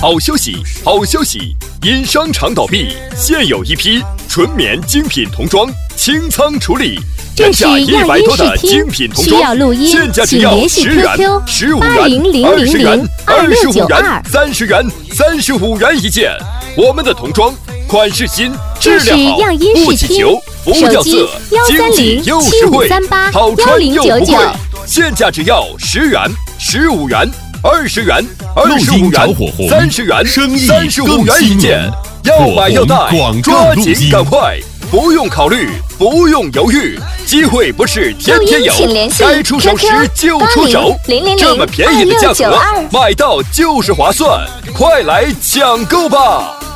好消息，好消息！因商场倒闭，现有一批纯棉精品童装清仓处理。 这是 100多的精品童装，现价只要10元、15元、20元、25元、30元、35元一件。我们的童装款式新，质量好，不起球，不掉色，经济又实惠，好穿又不贵。现价只要10元、15元、20元、25元、30元、35元一件。要买要带，抓紧赶快！不用考虑，不用犹豫，机会不是天天有，该出手时就出手。这么便宜的价格，买到就是划算，快来抢购吧！